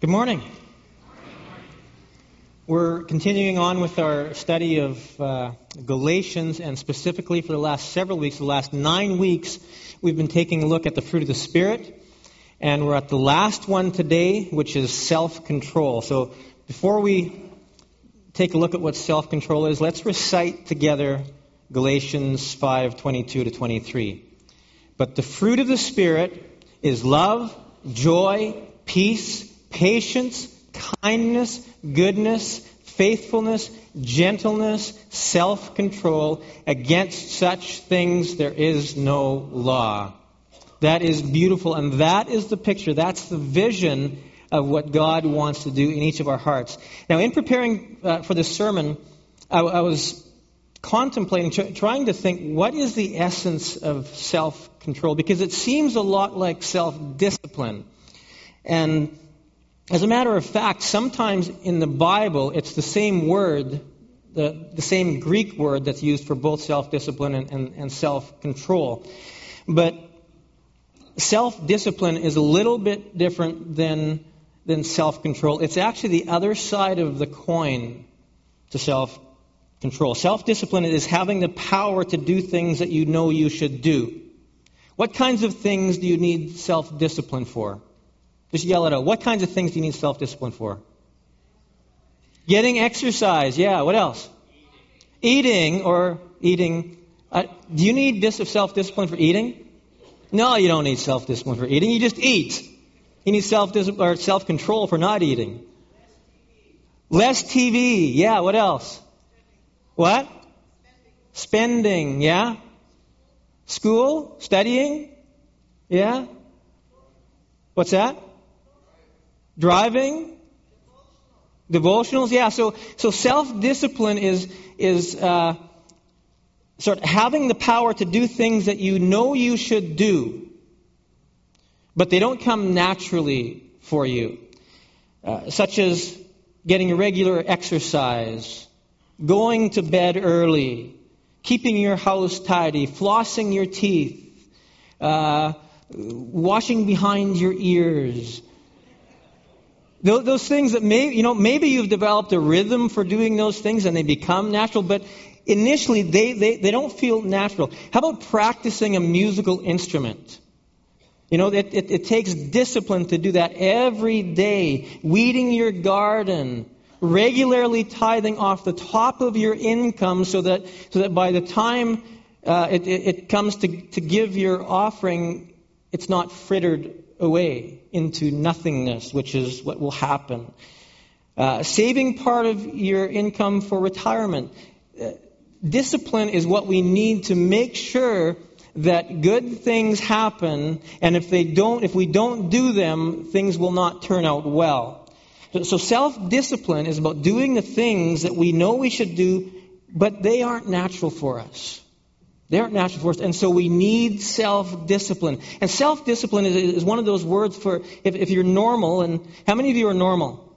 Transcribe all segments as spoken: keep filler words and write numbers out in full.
Good morning. We're continuing on with our study of uh, Galatians, and specifically for the last several weeks, the last nine weeks, we've been taking a look at the fruit of the Spirit, and we're at the last one today, which is self-control. So before we take a look at what self-control is, let's recite together Galatians five twenty-two to twenty-three. But the fruit of the Spirit is love, joy, peace, patience, kindness, goodness, faithfulness, gentleness, self-control. Against such things there is no law. That is beautiful, and that is the picture. That's the vision of what God wants to do in each of our hearts. Now, in preparing uh, for this sermon, I, I was contemplating, tr- trying to think, what is the essence of self-control? Because it seems a lot like self-discipline. And as a matter of fact, sometimes in the Bible, it's the same word, the, the same Greek word that's used for both self-discipline and, and, and self-control. But self-discipline is a little bit different than, than self-control. It's actually the other side of the coin to self-control. Self-discipline is having the power to do things that you know you should do. What kinds of things do you need self-discipline for? Just yell it out. What kinds of things do you need self-discipline for? Getting exercise. Yeah, what else? Eating, eating or eating. Uh, do you need dis- self-discipline for eating? No, you don't need self-discipline for eating. You just eat. You need self-discipline or self-control for not eating. Less T V. Yeah, what else? What? Spending. Yeah. School? Studying? Yeah. What's that? Driving, devotionals, yeah. So, so self-discipline is is uh, sort of having the power to do things that you know you should do, but they don't come naturally for you, uh, such as getting regular exercise, going to bed early, keeping your house tidy, flossing your teeth, uh, washing behind your ears. Those things that may, you know, maybe you've developed a rhythm for doing those things and they become natural, but initially they, they, they don't feel natural. How about practicing a musical instrument? You know, it, it, it takes discipline to do that every day. Weeding your garden, regularly tithing off the top of your income so that so that by the time uh, it, it, it comes to, to give your offering, it's not frittered away into nothingness, which is what will happen. Uh, saving part of your income for retirement. Uh, discipline is what we need to make sure that good things happen, and if they don't, if we don't do them, things will not turn out well. So, so self-discipline is about doing the things that we know we should do, but they aren't natural for us. They aren't natural for us, and so we need self-discipline. And self-discipline is, is one of those words for if, if you're normal, and how many of you are normal?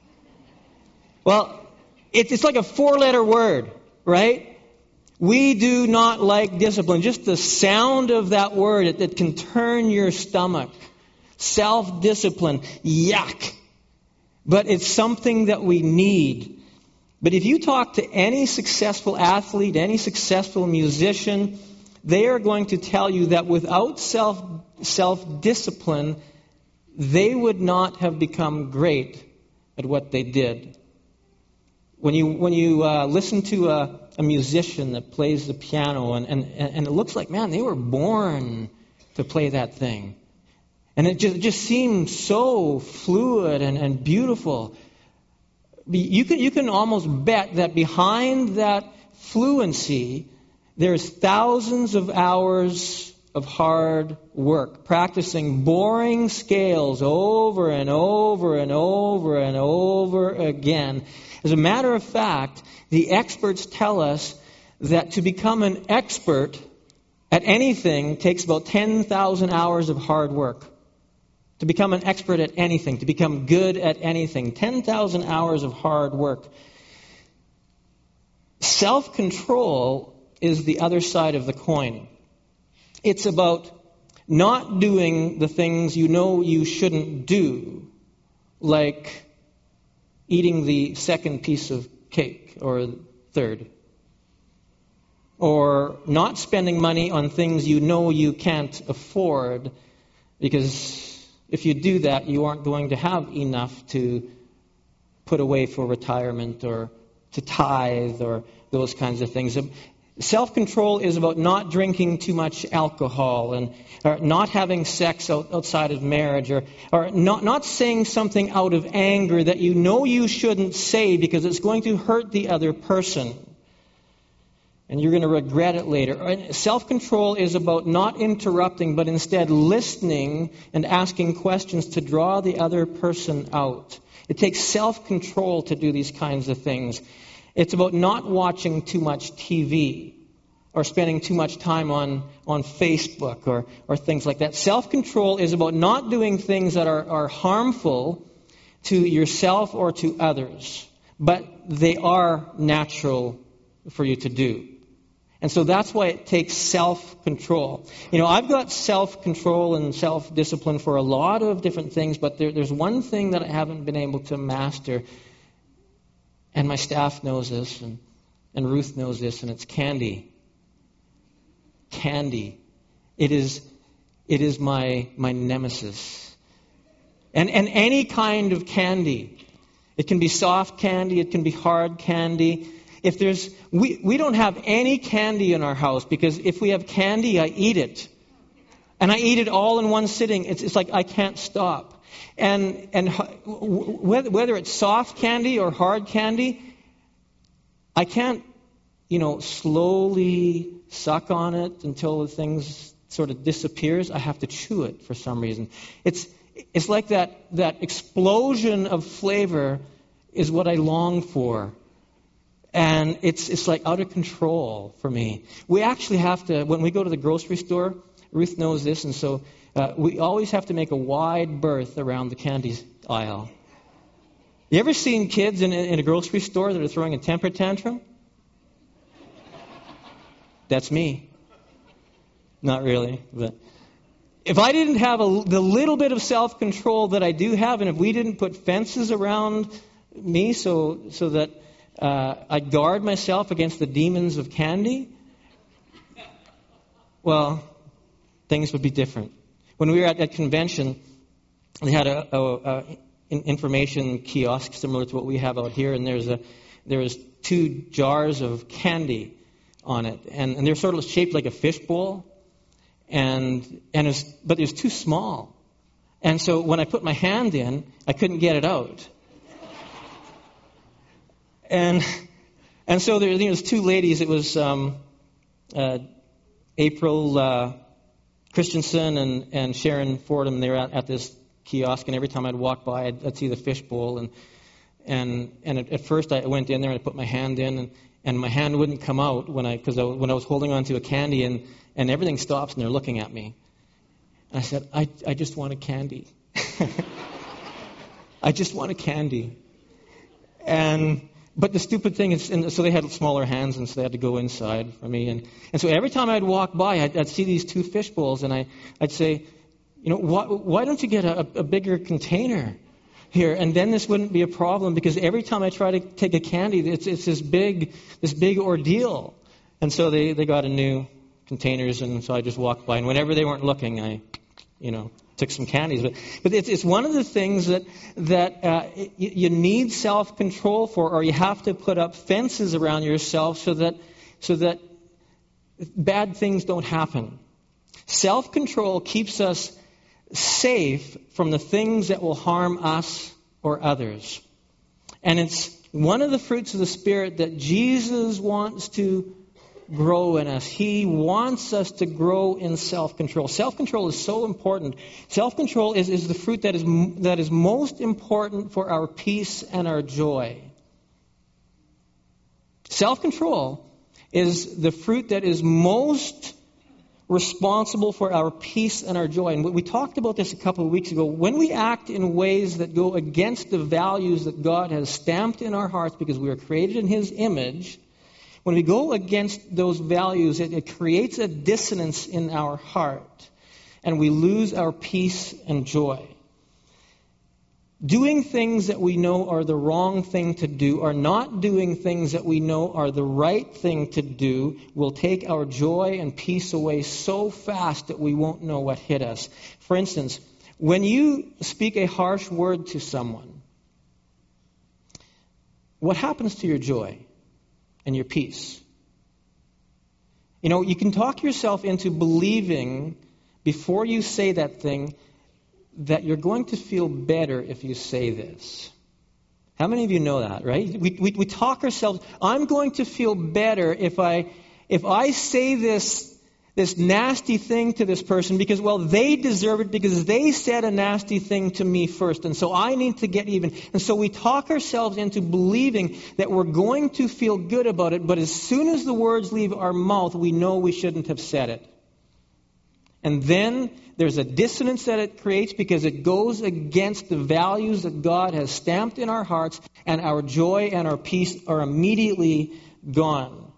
Well, it's, it's like a four-letter word, right? We do not like discipline. Just the sound of that word, it, it can turn your stomach. Self-discipline, yuck. But it's something that we need. But if you talk to any successful athlete, any successful musician, they are going to tell you that without self, self-discipline, they would not have become great at what they did. When you when you uh, listen to a, a musician that plays the piano, and, and, and it looks like, man, they were born to play that thing. And it just, it just seems so fluid and, and beautiful. You can you can almost bet that behind that fluency, there's thousands of hours of hard work, practicing boring scales over and over and over and over again. As a matter of fact, the experts tell us that to become an expert at anything takes about ten thousand hours of hard work. To become an expert at anything, to become good at anything. ten thousand hours of hard work. Self-control is the other side of the coin. It's about not doing the things you know you shouldn't do, like eating the second piece of cake or third. Or not spending money on things you know you can't afford, because if you do that, you aren't going to have enough to put away for retirement or to tithe or those kinds of things. Self-control is about not drinking too much alcohol and or not having sex out, outside of marriage, or, or not, not saying something out of anger that you know you shouldn't say because it's going to hurt the other person. And you're going to regret it later. Self-control is about not interrupting, but instead listening and asking questions to draw the other person out. It takes self-control to do these kinds of things. It's about not watching too much T V or spending too much time on, on Facebook or, or things like that. Self-control is about not doing things that are, are harmful to yourself or to others, but they are natural for you to do. And so that's why it takes self-control. You know, I've got self-control and self-discipline for a lot of different things, but there, there's one thing that I haven't been able to master, and my staff knows this, and, and Ruth knows this, and it's candy. Candy. It is it is my my nemesis. And and any kind of candy. It can be soft candy, it can be hard candy. If there's we, we don't have any candy in our house, because if we have candy, I eat it. And I eat it all in one sitting. It's it's like I can't stop. And and whether whether it's soft candy or hard candy, I can't, you know, slowly suck on it until the thing sort of disappears. I have to chew it for some reason. It's it's like that that explosion of flavor is what I long for. And it's it's like out of control for me. We actually have to, when we go to the grocery store, Ruth knows this, and so uh, we always have to make a wide berth around the candy aisle. You ever seen kids in, in a grocery store that are throwing a temper tantrum? That's me. Not really, but if I didn't have a, the little bit of self-control that I do have, and if we didn't put fences around me so so that uh, I guard myself against the demons of candy, well, things would be different. When we were at that convention, they had a, a, a information kiosk similar to what we have out here, and there's a there was two jars of candy on it, and, and they're sort of shaped like a fishbowl, and and it was, but it was too small, and so when I put my hand in, I couldn't get it out, and and so there, you know, there's two ladies. It was um, uh, April uh, Christensen and and Sharon Fordham. They were at, at this kiosk, and every time I'd walk by, I'd, I'd see the fishbowl, and and and at, at first I went in there and I put my hand in, and, and my hand wouldn't come out when I because I, when I was holding on to a candy, and, and everything stops and they're looking at me. And I said, I I just want a candy. I just want a candy. And but the stupid thing is, and so they had smaller hands, and so they had to go inside for me, and and so every time I'd walk by, I'd, I'd see these two fishbowls, and I I'd say, you know, why, why don't you get a, a bigger container here? And then this wouldn't be a problem, because every time I try to take a candy, it's it's this big this big ordeal. And so they, they got a new containers, and so I just walked by. And whenever they weren't looking, I, you know, took some candies. But but it's it's one of the things that that uh, you, you need self-control for, or you have to put up fences around yourself so that so that bad things don't happen. Self-control keeps us safe from the things that will harm us or others. And it's one of the fruits of the Spirit that Jesus wants to grow in us. He wants us to grow in self-control. Self-control is so important. Self-control is, is the fruit that is that is most important for our peace and our joy. Self-control is the fruit that is most responsible for our peace and our joy. And we talked about this a couple of weeks ago. When we act in ways that go against the values that God has stamped in our hearts because we are created in His image, when we go against those values, it, it creates a dissonance in our heart, and we lose our peace and joy. Doing things that we know are the wrong thing to do, or not doing things that we know are the right thing to do, will take our joy and peace away so fast that we won't know what hit us. For instance, when you speak a harsh word to someone, what happens to your joy and your peace? You know, you can talk yourself into believing before you say that thing that you're going to feel better if you say this. How many of you know that, right? We, we, we talk ourselves, I'm going to feel better if I if I say this, this nasty thing to this person because, well, they deserve it because they said a nasty thing to me first, and so I need to get even. And so we talk ourselves into believing that we're going to feel good about it, but as soon as the words leave our mouth, we know we shouldn't have said it. And then there's a dissonance that it creates because it goes against the values that God has stamped in our hearts, and our joy and our peace are immediately gone.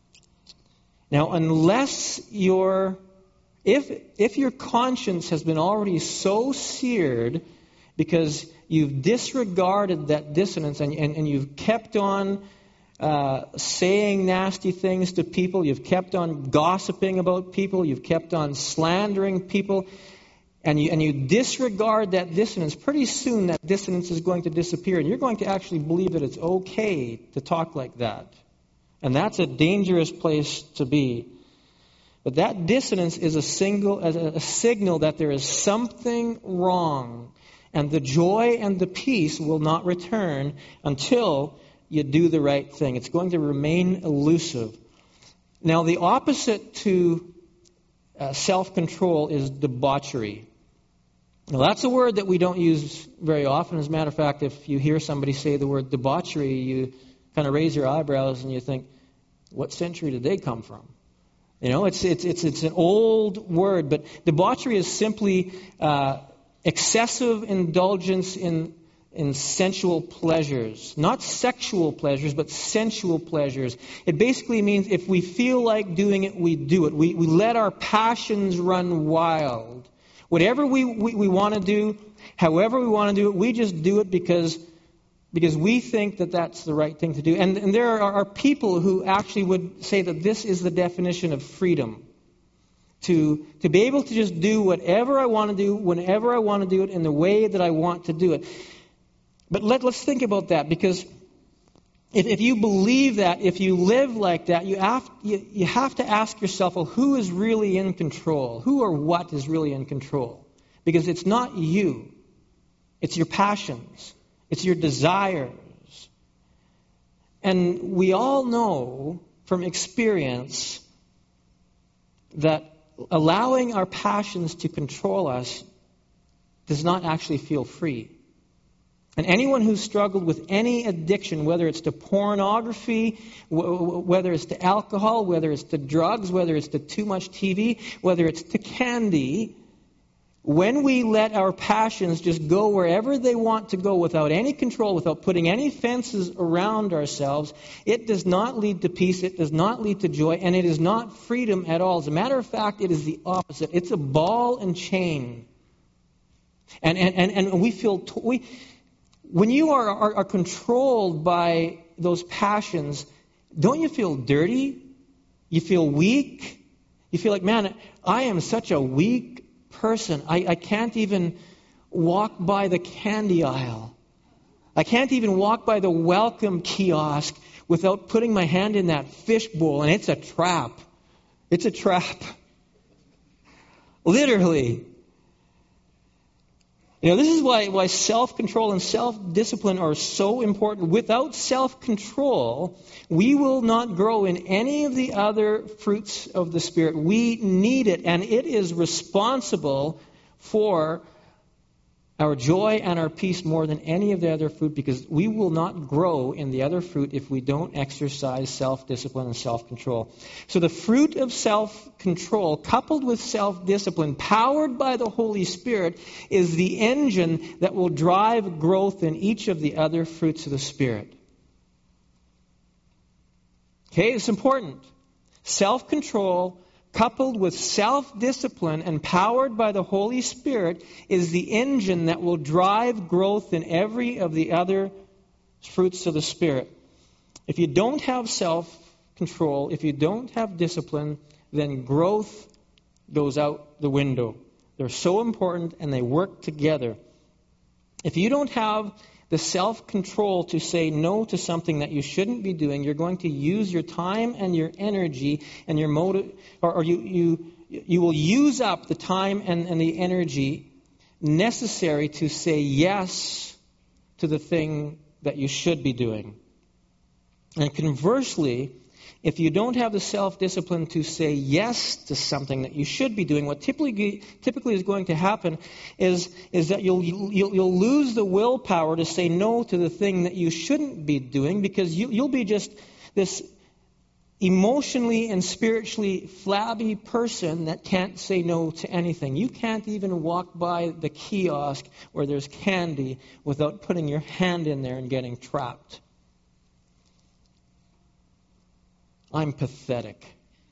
Now, unless your, if if your conscience has been already so seared because you've disregarded that dissonance and, and, and you've kept on Uh, saying nasty things to people, you've kept on gossiping about people, you've kept on slandering people, and you, and you disregard that dissonance, pretty soon that dissonance is going to disappear, and you're going to actually believe that it's okay to talk like that. And that's a dangerous place to be. But that dissonance is a, single, a, a signal that there is something wrong, and the joy and the peace will not return until you do the right thing. It's going to remain elusive. Now, the opposite to uh, self-control is debauchery. Now, that's a word that we don't use very often. As a matter of fact, if you hear somebody say the word debauchery, you kind of raise your eyebrows and you think, what century did they come from? You know, it's it's it's it's an old word, but debauchery is simply uh, excessive indulgence in in sensual pleasures. Not sexual pleasures, but sensual pleasures. It basically means if we feel like doing it, we do it. We, we let our passions run wild. Whatever we, we, we want to do, however we want to do it, we just do it because, because we think that that's the right thing to do. And, and there are, are people who actually would say that this is the definition of freedom. To, to be able to just do whatever I want to do, whenever I want to do it, in the way that I want to do it. But let, let's think about that, because if, if you believe that, if you live like that, you have, you, you have to ask yourself, well, who is really in control? Who or what is really in control? Because it's not you. It's your passions. It's your desires. And we all know from experience that allowing our passions to control us does not actually feel free. And anyone who's struggled with any addiction, whether it's to pornography, w- whether it's to alcohol, whether it's to drugs, whether it's to too much T V, whether it's to candy, when we let our passions just go wherever they want to go without any control, without putting any fences around ourselves, it does not lead to peace, it does not lead to joy, and it is not freedom at all. As a matter of fact, it is the opposite. It's a ball and chain. And and, and, and we feel... T- we, When you are, are, are controlled by those passions, don't you feel dirty? You feel weak? You feel like, man, I am such a weak person. I, I can't even walk by the candy aisle. I can't even walk by the welcome kiosk without putting my hand in that fish bowl, and it's a trap. It's a trap. Literally. You know, this is why, why self-control and self-discipline are so important. Without self-control, we will not grow in any of the other fruits of the Spirit. We need it, and it is responsible for our joy and our peace more than any of the other fruit, because we will not grow in the other fruit if we don't exercise self-discipline and self-control. So the fruit of self-control, coupled with self-discipline, powered by the Holy Spirit, is the engine that will drive growth in each of the other fruits of the Spirit. Okay, it's important. Self-control coupled with self-discipline and powered by the Holy Spirit, is the engine that will drive growth in every of the other fruits of the Spirit. If you don't have self-control, if you don't have discipline, then growth goes out the window. They're so important and they work together. If you don't have the self-control to say no to something that you shouldn't be doing, you're going to use your time and your energy and your motive, or, or you, you you will use up the time and, and the energy necessary to say yes to the thing that you should be doing. And conversely, if you don't have the self-discipline to say yes to something that you should be doing, what typically typically is going to happen is, is that you'll, you'll you'll lose the willpower to say no to the thing that you shouldn't be doing, because you, you'll be just this emotionally and spiritually flabby person that can't say no to anything. You can't even walk by the kiosk where there's candy without putting your hand in there and getting trapped. I'm pathetic.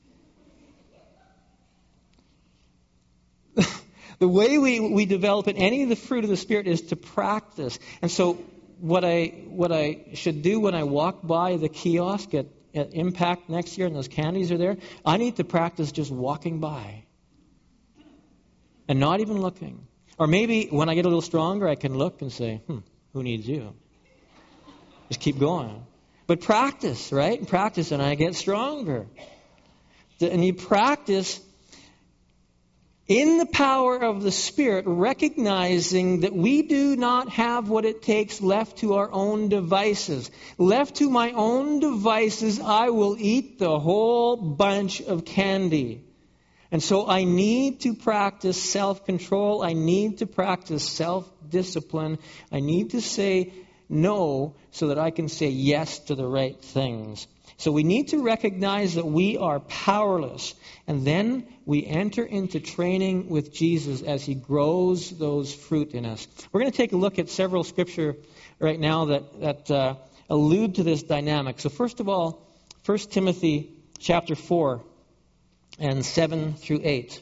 The way we, we develop in any of the fruit of the Spirit is to practice. And so what I what I should do when I walk by the kiosk at, at Impact next year and those candies are there, I need to practice just walking by and not even looking. Or maybe when I get a little stronger, I can look and say, hmm, who needs you? Just keep going. But practice, right? Practice, and I get stronger. And you practice in the power of the Spirit, recognizing that we do not have what it takes left to our own devices. Left to my own devices, I will eat the whole bunch of candy. And so I need to practice self-control. I need to practice self-discipline. I need to say no so that I can say yes to the right things. So we need to recognize that we are powerless. And then we enter into training with Jesus as he grows those fruit in us. We're going to take a look at several scripture right now that, that uh, allude to this dynamic. So first of all, First Timothy chapter four and seven through eight.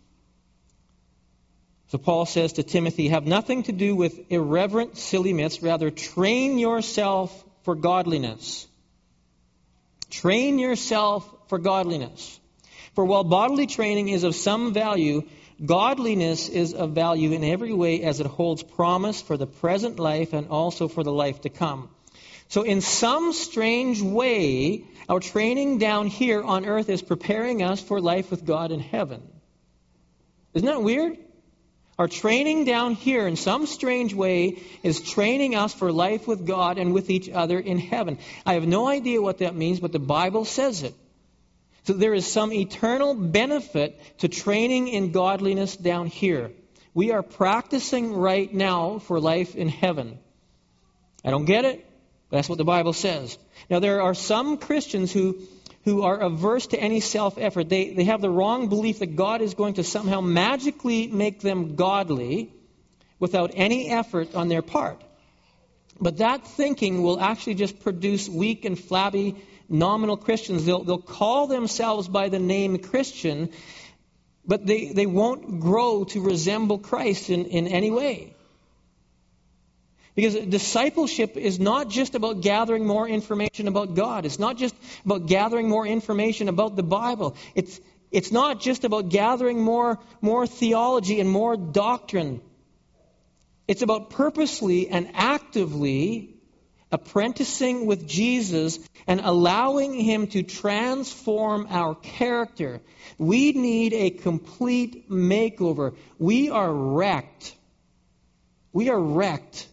So Paul says to Timothy, have nothing to do with irreverent, silly myths. Rather, train yourself for godliness. Train yourself for godliness. For while bodily training is of some value, godliness is of value in every way as it holds promise for the present life and also for the life to come. So in some strange way, our training down here on earth is preparing us for life with God in heaven. Isn't that weird? Our training down here in some strange way is training us for life with God and with each other in heaven. I have no idea what that means, but the Bible says it. So there is some eternal benefit to training in godliness down here. We are practicing right now for life in heaven. I don't get it, but that's what the Bible says. Now there are some Christians who who are averse to any self-effort. They, they have the wrong belief that God is going to somehow magically make them godly without any effort on their part. But that thinking will actually just produce weak and flabby nominal Christians. They'll, they'll call themselves by the name Christian, but they, they won't grow to resemble Christ in, in any way. Because discipleship is not just about gathering more information about God. It's not just about gathering more information about the Bible. It's it's not just about gathering more, more theology and more doctrine. It's about purposely and actively apprenticing with Jesus and allowing him to transform our character. We need a complete makeover. We are wrecked. We are wrecked.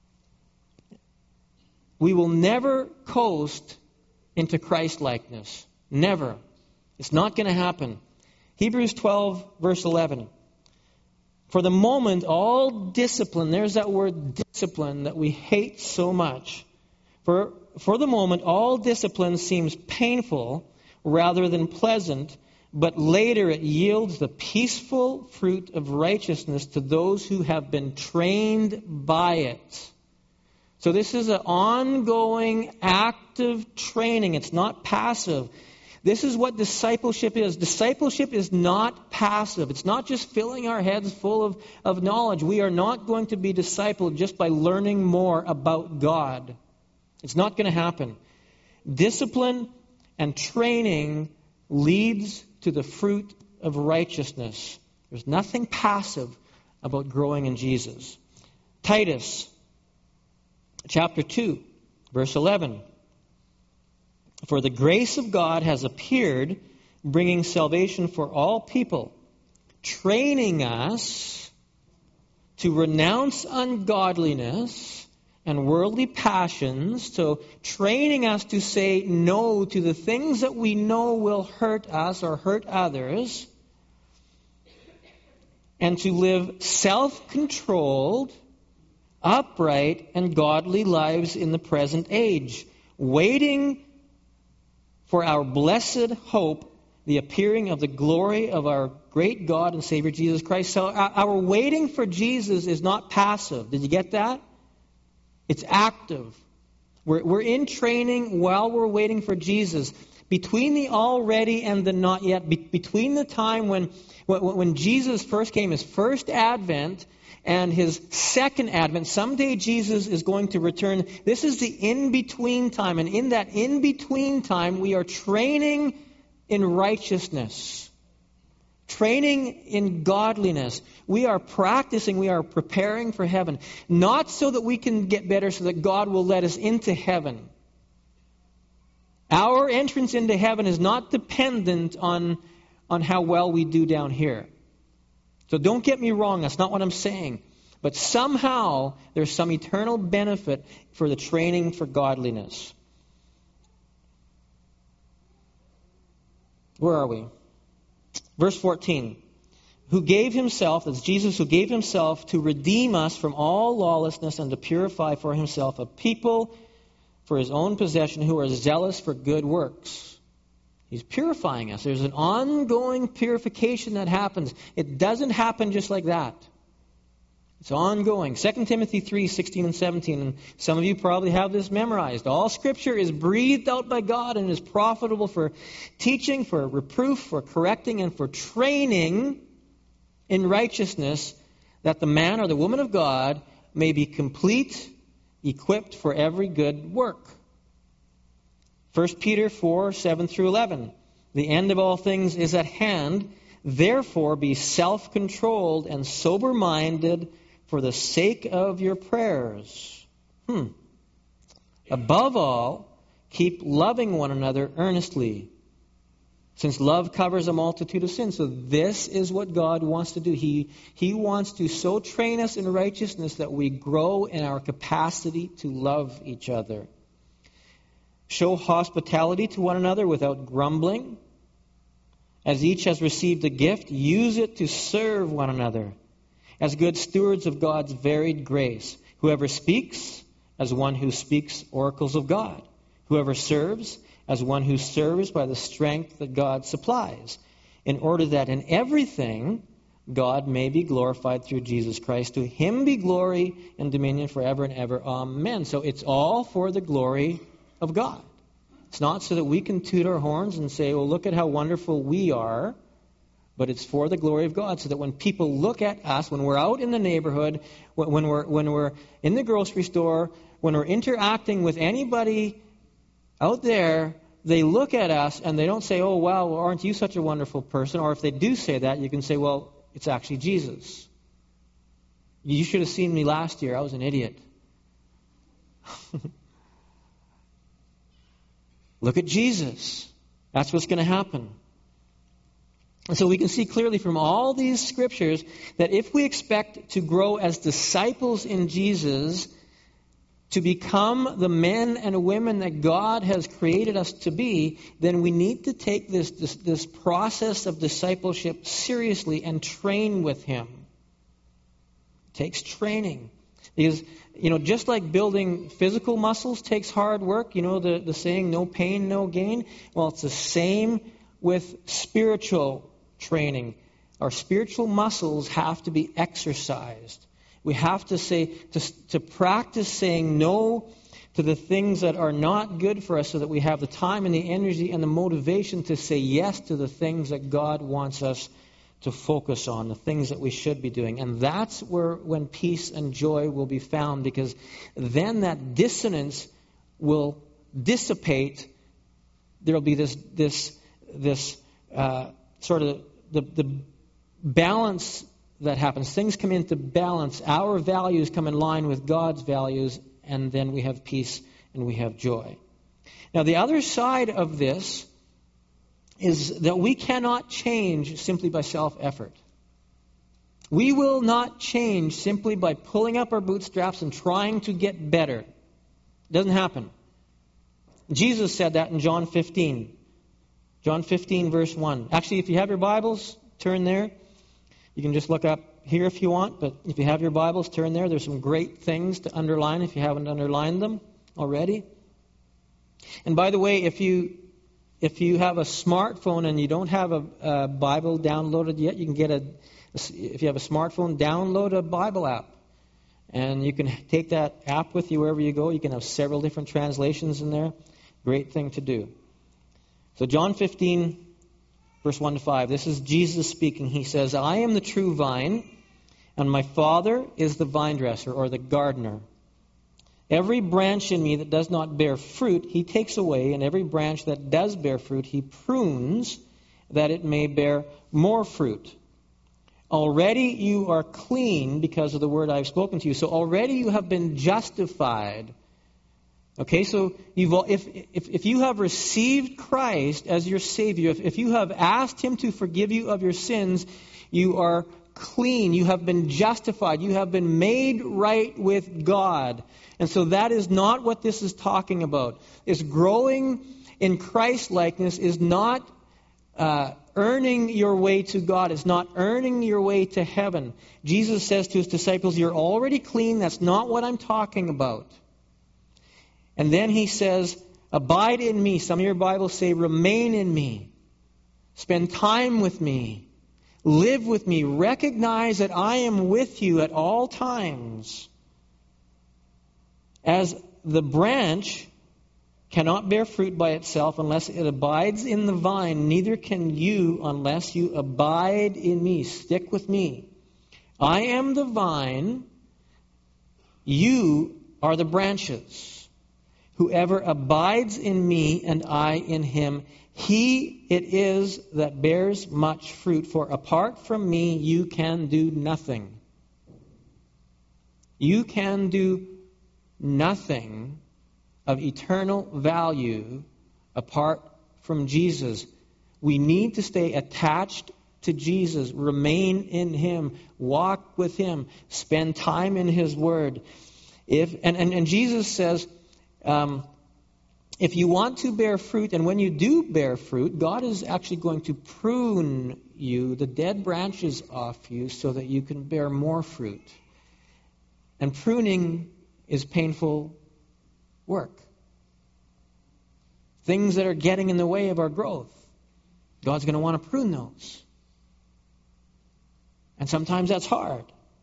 We will never coast into Christ-likeness. Never. It's not going to happen. Hebrews twelve, verse eleven. For the moment, all discipline, there's that word discipline that we hate so much. For, for the moment, all discipline seems painful rather than pleasant, but later it yields the peaceful fruit of righteousness to those who have been trained by it. So this is an ongoing, active training. It's not passive. This is what discipleship is. Discipleship is not passive. It's not just filling our heads full of, of knowledge. We are not going to be discipled just by learning more about God. It's not going to happen. Discipline and training leads to the fruit of righteousness. There's nothing passive about growing in Jesus. Titus chapter two, verse eleven. For the grace of God has appeared, bringing salvation for all people, training us to renounce ungodliness and worldly passions, so training us to say no to the things that we know will hurt us or hurt others, and to live self-controlled, upright, and godly lives in the present age, waiting for our blessed hope, the appearing of the glory of our great God and Savior Jesus Christ. So our, our waiting for Jesus is not passive. Did you get that? It's active. We're, we're in training while we're waiting for Jesus. Between the already and the not yet, be, between the time when, when, when Jesus first came, his first advent, and his second advent, someday Jesus is going to return. This is the in-between time. And in that in-between time, we are training in righteousness. Training in godliness. We are practicing, we are preparing for heaven. Not so that we can get better, so that God will let us into heaven. Our entrance into heaven is not dependent on, on how well we do down here. So don't get me wrong, that's not what I'm saying. But somehow there's some eternal benefit for the training for godliness. Where are we? Verse fourteen. Who gave himself, that's Jesus, who gave himself to redeem us from all lawlessness and to purify for himself a people for his own possession who are zealous for good works. He's purifying us. There's an ongoing purification that happens. It doesn't happen just like that. It's ongoing. Second Timothy three, sixteen and seventeen. And some of you probably have this memorized. All Scripture is breathed out by God and is profitable for teaching, for reproof, for correcting, and for training in righteousness, that the man or the woman of God may be complete, equipped for every good work. First Peter four, seven through eleven. The end of all things is at hand. Therefore be self-controlled and sober-minded for the sake of your prayers. Hmm. Above all, keep loving one another earnestly, since love covers a multitude of sins. So this is what God wants to do. He, he wants to so train us in righteousness that we grow in our capacity to love each other. Show hospitality to one another without grumbling. As each has received a gift, use it to serve one another as good stewards of God's varied grace. Whoever speaks, as one who speaks oracles of God. Whoever serves, as one who serves by the strength that God supplies, in order that in everything God may be glorified through Jesus Christ. To him be glory and dominion forever and ever. Amen. So it's all for the glory of God. It's not so that we can toot our horns and say, well, look at how wonderful we are, but it's for the glory of God, so that when people look at us, when we're out in the neighborhood, when we're when we're in the grocery store, when we're interacting with anybody out there, they look at us and they don't say, oh, wow, aren't you such a wonderful person? Or if they do say that, you can say, well, it's actually Jesus. You should have seen me last year. I was an idiot. Look at Jesus. That's what's going to happen. And so we can see clearly from all these scriptures that if we expect to grow as disciples in Jesus, to become the men and women that God has created us to be, then we need to take this, this, this process of discipleship seriously and train with Him. It takes training. Because, you know, just like building physical muscles takes hard work, you know, the, the saying, no pain, no gain. Well, it's the same with spiritual training. Our spiritual muscles have to be exercised. We have to say to, to practice saying no to the things that are not good for us so that we have the time and the energy and the motivation to say yes to the things that God wants us to focus on, the things that we should be doing. And that's where when peace and joy will be found, because then that dissonance will dissipate. There will be this this this uh, sort of the, the balance that happens. Things come into balance. Our values come in line with God's values, and then we have peace and we have joy. Now, the other side of this is that we cannot change simply by self-effort. We will not change simply by pulling up our bootstraps and trying to get better. It doesn't happen. Jesus said that in John fifteen. John fifteen, verse one. Actually, if you have your Bibles, turn there. You can just look up here if you want, but if you have your Bibles, turn there. There's some great things to underline if you haven't underlined them already. And by the way, if you if you have a smartphone and you don't have a, a Bible downloaded yet, you can get a, if you have a smartphone, download a Bible app. And you can take that app with you wherever you go. You can have several different translations in there. Great thing to do. So John fifteen, verse one to five. This is Jesus speaking. He says, I am the true vine, and my Father is the vine dresser, or the gardener. Every branch in me that does not bear fruit, he takes away, and every branch that does bear fruit, he prunes, that it may bear more fruit. Already you are clean because of the word I have spoken to you. So already you have been justified. Okay, so you've, if, if if you have received Christ as your Savior, if, if you have asked Him to forgive you of your sins, you are clean. You have been justified. You have been made right with God. And so that is not what this is talking about. Is growing in Christ-likeness is not uh, earning your way to God. It's not earning your way to heaven. Jesus says to His disciples, you're already clean. That's not what I'm talking about. And then He says, abide in me. Some of your Bibles say, remain in me. Spend time with me. Live with me. Recognize that I am with you at all times. As the branch cannot bear fruit by itself unless it abides in the vine, neither can you unless you abide in me. Stick with me. I am the vine. You are the branches. Whoever abides in me and I in him, he it is that bears much fruit. For apart from me, you can do nothing. You can do nothing of eternal value apart from Jesus. We need to stay attached to Jesus, remain in Him, walk with Him, spend time in His Word. If and, and, and Jesus says, um, if you want to bear fruit, and when you do bear fruit, God is actually going to prune you, the dead branches off you, so that you can bear more fruit. And pruning is painful work. Things that are getting in the way of our growth, God's going to want to prune those. And sometimes that's hard.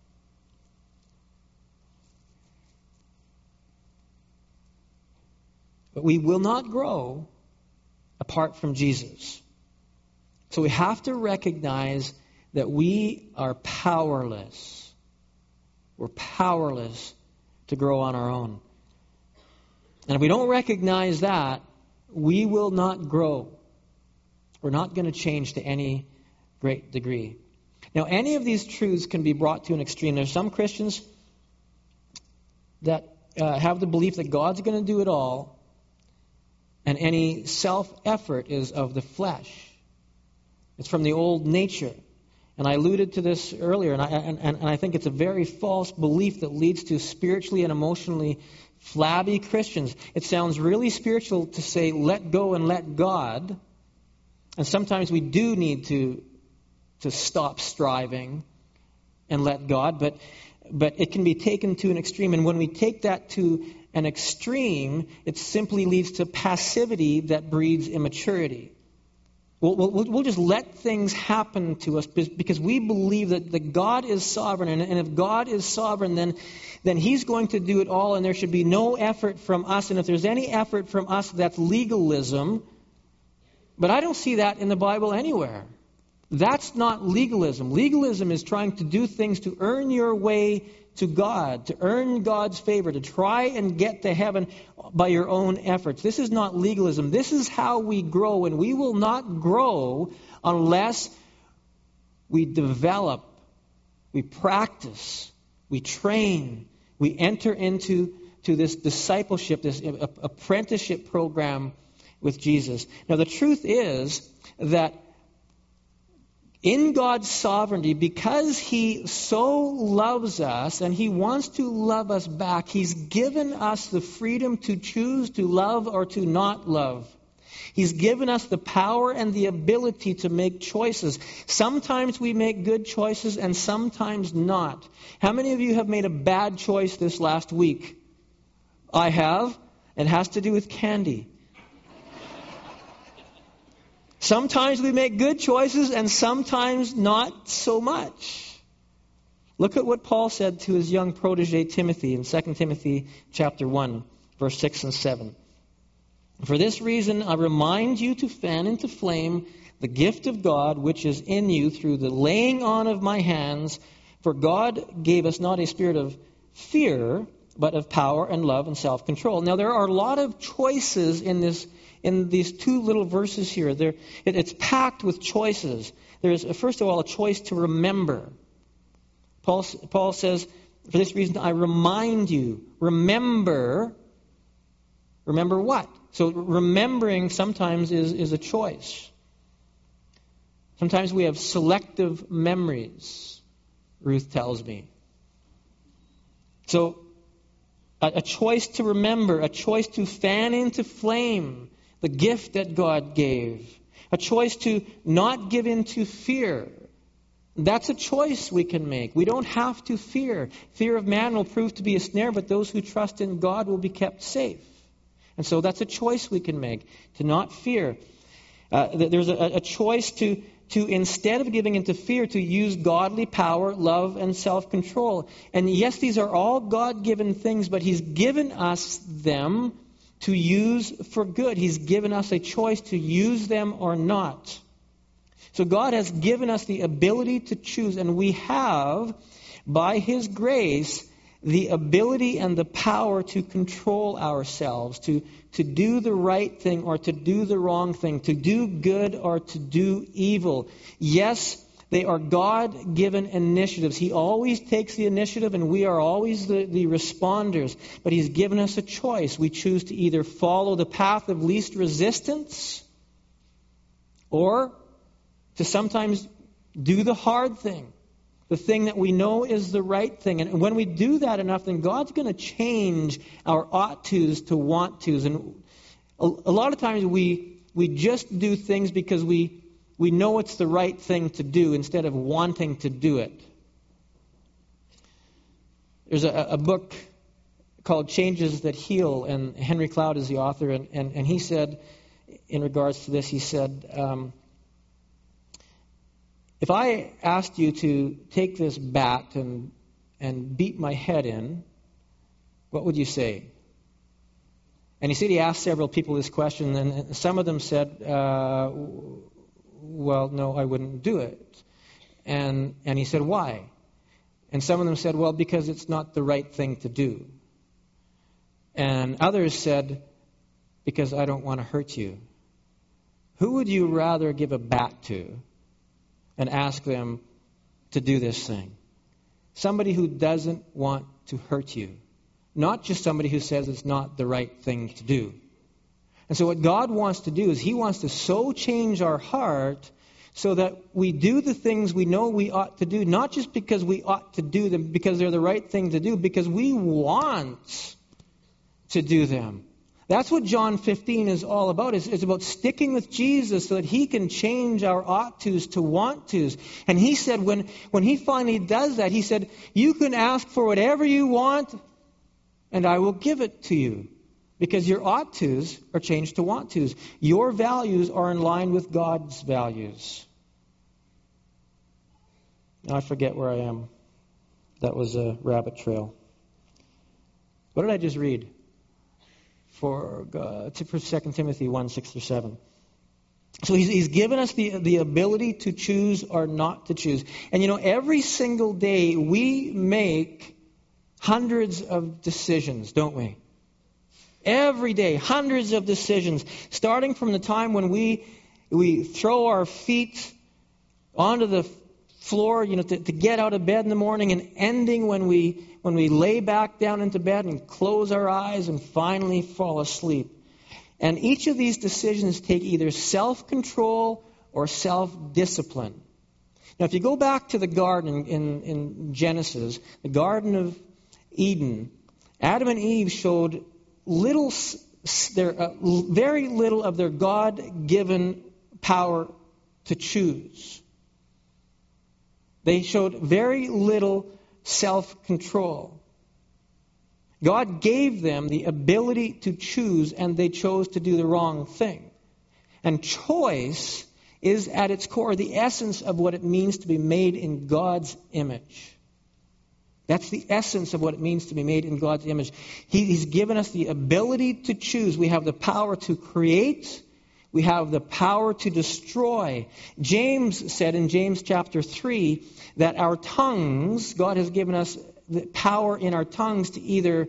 But we will not grow apart from Jesus. So we have to recognize that we are powerless. We're powerless to grow on our own. And if we don't recognize that, we will not grow. We're not going to change to any great degree. Now, any of these truths can be brought to an extreme. There's some Christians that uh, have the belief that God's going to do it all, and any self-effort is of the flesh. It's from the old nature. And I alluded to this earlier, and I, and, and I think it's a very false belief that leads to spiritually and emotionally flabby Christians. It sounds really spiritual to say, let go and let God. And sometimes we do need to, to stop striving and let God, but, but it can be taken to an extreme. And when we take that to an extreme, it simply leads to passivity that breeds immaturity. We'll, we'll, we'll just let things happen to us because we believe that, that God is sovereign. And, and if God is sovereign, then, then He's going to do it all, and there should be no effort from us. And if there's any effort from us, that's legalism. But I don't see that in the Bible anywhere. That's not legalism. Legalism is trying to do things to earn your way to God, to earn God's favor, to try and get to heaven by your own efforts. This is not legalism. This is how we grow, and we will not grow unless we develop, we practice, we train, we enter into to this discipleship, this apprenticeship program with Jesus. Now, the truth is that in God's sovereignty, because He so loves us and He wants to love us back, He's given us the freedom to choose to love or to not love. He's given us the power and the ability to make choices. Sometimes we make good choices and sometimes not. How many of you have made a bad choice this last week? I have. It has to do with candy. Sometimes we make good choices and sometimes not so much. Look at what Paul said to his young protege Timothy in Second Timothy chapter one, verse six and seven. For this reason I remind you to fan into flame the gift of God which is in you through the laying on of my hands. For God gave us not a spirit of fear, but of power and love and self-control. Now there are a lot of choices in this In these two little verses here. There, it, it's packed with choices. There's, first of all, a choice to remember. Paul, Paul says, for this reason, I remind you. Remember. Remember what? So remembering sometimes is, is a choice. Sometimes we have selective memories, Ruth tells me. So a, a choice to remember, a choice to fan into flame the gift that God gave. A choice to not give in to fear. That's a choice we can make. We don't have to fear. Fear of man will prove to be a snare, but those who trust in God will be kept safe. And so that's a choice we can make, to not fear. Uh, there's a, a choice to, to, instead of giving into fear, to use godly power, love, and self-control. And yes, these are all God-given things, but He's given us them to use for good. He's given us a choice to use them or not. So God has given us the ability to choose, and we have, by His grace, the ability and the power to control ourselves, to, to do the right thing or to do the wrong thing, to do good or to do evil. Yes, they are God-given initiatives. He always takes the initiative and we are always the, the responders. But He's given us a choice. We choose to either follow the path of least resistance or to sometimes do the hard thing, the thing that we know is the right thing. And when we do that enough, then God's going to change our ought-tos to want-tos. And a, a lot of times we, we just do things because we We know it's the right thing to do instead of wanting to do it. There's a, a book called Changes That Heal, and Henry Cloud is the author, and, and, and he said, in regards to this, he said, um, if I asked you to take this bat and, and beat my head in, what would you say? And he said he asked several people this question, and some of them said, uh, well, no, I wouldn't do it. And and he said, why? And some of them said, well, because it's not the right thing to do. And others said, because I don't want to hurt you. Who would you rather give a bat to and ask them to do this thing? Somebody who doesn't want to hurt you. Not just somebody who says it's not the right thing to do. And so what God wants to do is He wants to so change our heart so that we do the things we know we ought to do, not just because we ought to do them, because they're the right thing to do, because we want to do them. That's what John fifteen is all about. It's, it's about sticking with Jesus so that He can change our ought-tos to want-tos. And He said when, when He finally does that, He said, you can ask for whatever you want and I will give it to you. Because your ought tos are changed to want tos. Your values are in line with God's values. Now I forget where I am. That was a rabbit trail. What did I just read? For uh, for Second Timothy one, six through seven. So he's, he's given us the, the ability to choose or not to choose. And you know, every single day we make hundreds of decisions, don't we? Every day, hundreds of decisions, starting from the time when we we throw our feet onto the floor, you know, to, to get out of bed in the morning, and ending when we when we lay back down into bed and close our eyes and finally fall asleep. And each of these decisions take either self-control or self-discipline. Now, if you go back to the garden in, in Genesis, the Garden of Eden, Adam and Eve showed little, their, uh, very little of their God-given power to choose. They showed very little self-control. God gave them the ability to choose, and they chose to do the wrong thing. And choice is at its core the essence of what it means to be made in God's image. That's the essence of what it means to be made in God's image. He, he's given us the ability to choose. We have the power to create. We have the power to destroy. James said in James chapter three that our tongues, God has given us the power in our tongues to either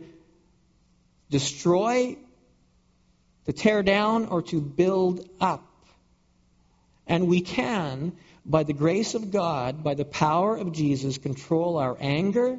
destroy, to tear down, or to build up. And we can, by the grace of God, by the power of Jesus, control our anger,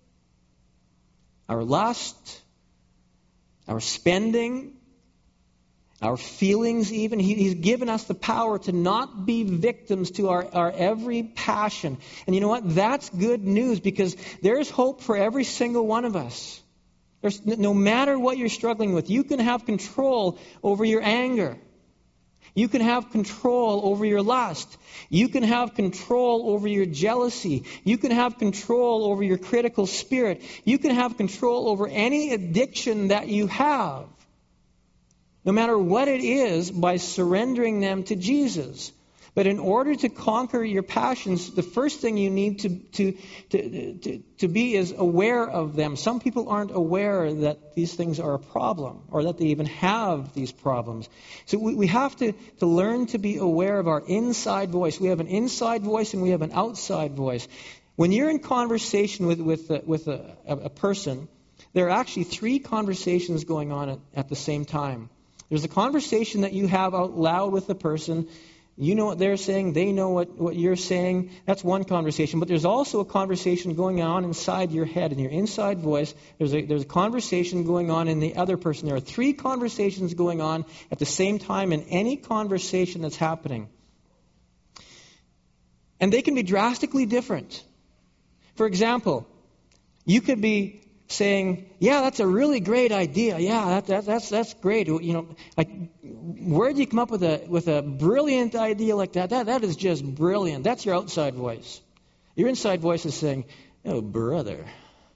our lust, our spending, our feelings even. He, he's given us the power to not be victims to our, our every passion. And you know what? That's good news, because there's hope for every single one of us. There's, no matter what you're struggling with, you can have control over your anger. You can have control over your lust. You can have control over your jealousy. You can have control over your critical spirit. You can have control over any addiction that you have, no matter what it is, by surrendering them to Jesus. But in order to conquer your passions, the first thing you need to, to, to, to, to be is aware of them. Some people aren't aware that these things are a problem, or that they even have these problems. So we, we have to, to learn to be aware of our inside voice. We have an inside voice and we have an outside voice. When you're in conversation with, with, a, with a, a person, there are actually three conversations going on at, at the same time. There's a conversation that you have out loud with the person. You know what they're saying. They know what, what you're saying. That's one conversation. But there's also a conversation going on inside your head, in your inside voice. There's a, there's a conversation going on in the other person. There are three conversations going on at the same time in any conversation that's happening. And they can be drastically different. For example, you could be saying, yeah, that's a really great idea. Yeah, that, that, that's that's great. You know, like, where did you come up with a with a brilliant idea like that? That that is just brilliant. That's your outside voice. Your inside voice is saying, oh, brother,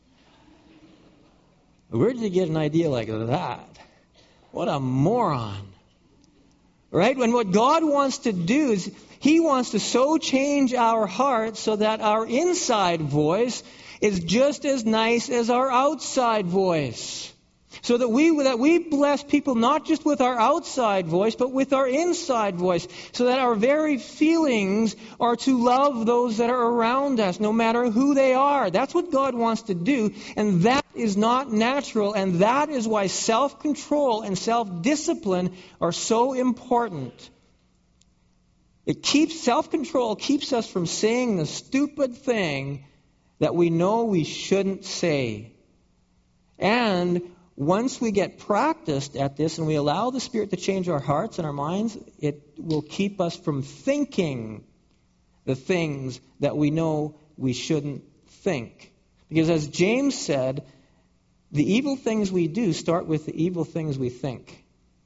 where did you get an idea like that? What a moron. Right? When what God wants to do is He wants to so change our hearts so that our inside voice is just as nice as our outside voice. So that we that we bless people not just with our outside voice, but with our inside voice. So that our very feelings are to love those that are around us, no matter who they are. That's what God wants to do. And that is not natural. And that is why self-control and self-discipline are so important. It keeps, self-control keeps us from saying the stupid thing that we know we shouldn't say. And once we get practiced at this and we allow the Spirit to change our hearts and our minds, it will keep us from thinking the things that we know we shouldn't think. Because as James said, the evil things we do start with the evil things we think.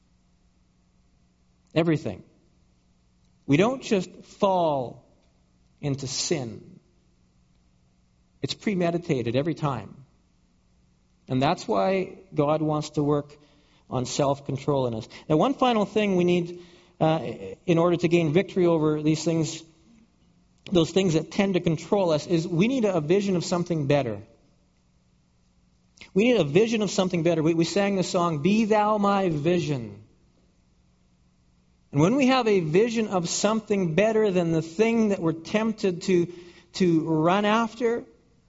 Everything. We don't just fall into sin. It's premeditated every time. And that's why God wants to work on self-control in us. Now, one final thing we need uh, in order to gain victory over these things, those things that tend to control us, is we need a vision of something better. We need a vision of something better. We, we sang the song, "Be Thou My Vision." And when we have a vision of something better than the thing that we're tempted to, to run after,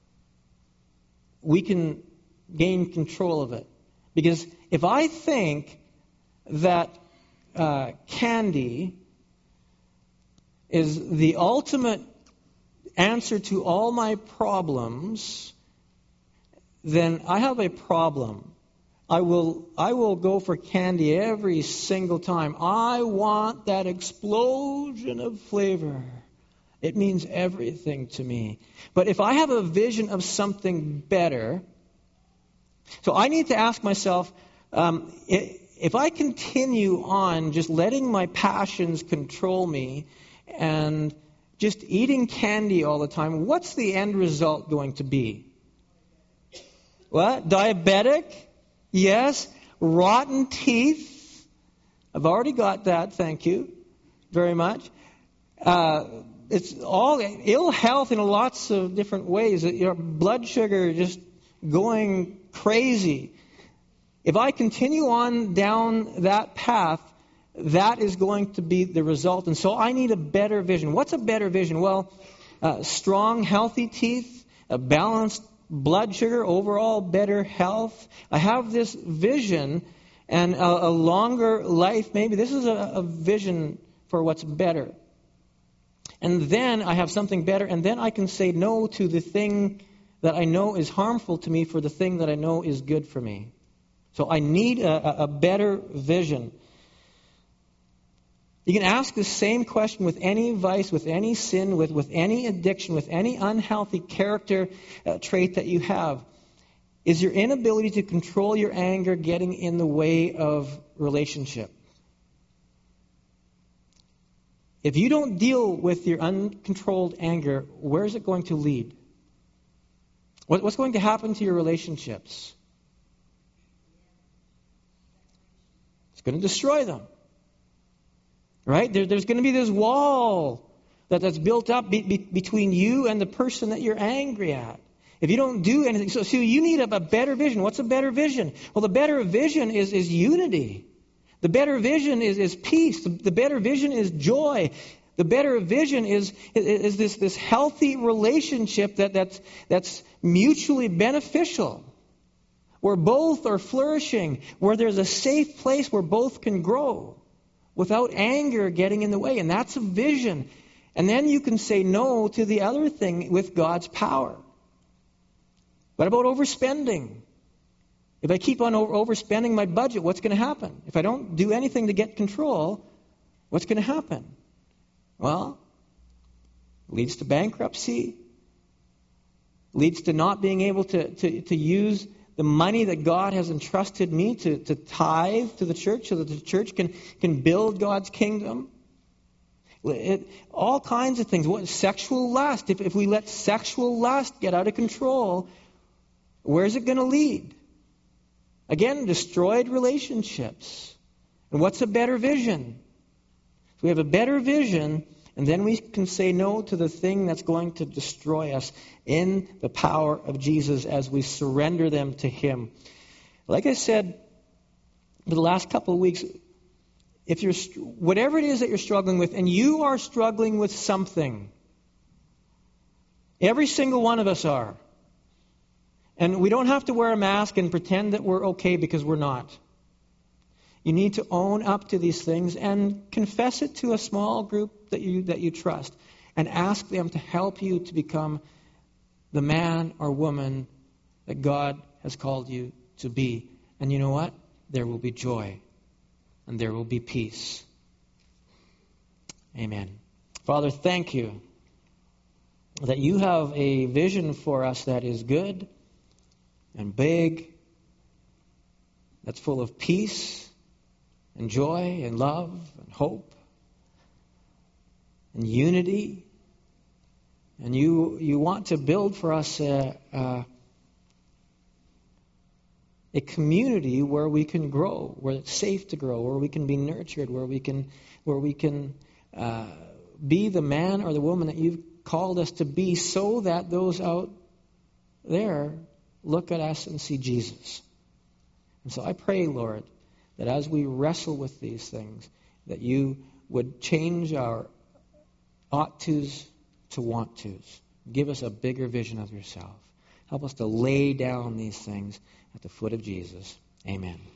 we can gain control of it. Because if I think that uh, candy is the ultimate answer to all my problems, then I have a problem. I will I will go for candy every single time. I want that explosion of flavor. It means everything to me. But if I have a vision of something better, so I need to ask myself, um, if I continue on just letting my passions control me and just eating candy all the time, what's the end result going to be? What? Diabetic? Yes. Rotten teeth? I've already got that, thank you very much. Uh, it's all ill health in lots of different ways. Your blood sugar just going crazy. If I continue on down that path, that is going to be the result. And so I need a better vision. What's a better vision? Well, uh, strong, healthy teeth, a balanced blood sugar, overall better health. I have this vision and a, a longer life. Maybe this is a, a vision for what's better. And then I have something better, and then I can say no to the thing that I know is harmful to me for the thing that I know is good for me. So I need a, a better vision. You can ask the same question with any vice, with any sin, with, with any addiction, with any unhealthy character uh, trait that you have. Is your inability to control your anger getting in the way of relationship? If you don't deal with your uncontrolled anger, where is it going to lead? What, what's going to happen to your relationships? It's going to destroy them. Right? There, there's going to be this wall that, that's built up be, be, between you and the person that you're angry at. If you don't do anything, so, so you need a, a better vision. What's a better vision? Well, the better vision is, is unity. The better vision is, is peace. The, the better vision is joy. The better vision is, is, is this, this healthy relationship that, that's, that's mutually beneficial, where both are flourishing, where there's a safe place where both can grow without anger getting in the way. And that's a vision. And then you can say no to the other thing with God's power. What about overspending? If I keep on over- overspending my budget, what's going to happen? If I don't do anything to get control, what's going to happen? Well, it leads to bankruptcy, leads to not being able to, to, to use the money that God has entrusted me to, to tithe to the church so that the church can, can build God's kingdom. It, all kinds of things. What, sexual lust. If, if we let sexual lust get out of control, where's it going to lead? Again, destroyed relationships. And what's a better vision? If we have a better vision, and then we can say no to the thing that's going to destroy us in the power of Jesus as we surrender them to Him. Like I said, for the last couple of weeks, if you're whatever it is that you're struggling with, and you are struggling with something, every single one of us are. And we don't have to wear a mask and pretend that we're okay because we're not. You need to own up to these things and confess it to a small group that you that you trust, and ask them to help you to become the man or woman that God has called you to be. And you know what? There will be joy and there will be peace. Amen. Father, thank you that you have a vision for us that is good and big, that's full of peace and joy and love and hope and unity. And you you want to build for us a, a, a community where we can grow, where it's safe to grow, where we can be nurtured, where we can, where we can uh, be the man or the woman that you've called us to be, so that those out there look at us and see Jesus. And so I pray, Lord, that as we wrestle with these things, that you would change our ought tos to want tos. Give us a bigger vision of yourself. Help us to lay down these things at the foot of Jesus. Amen.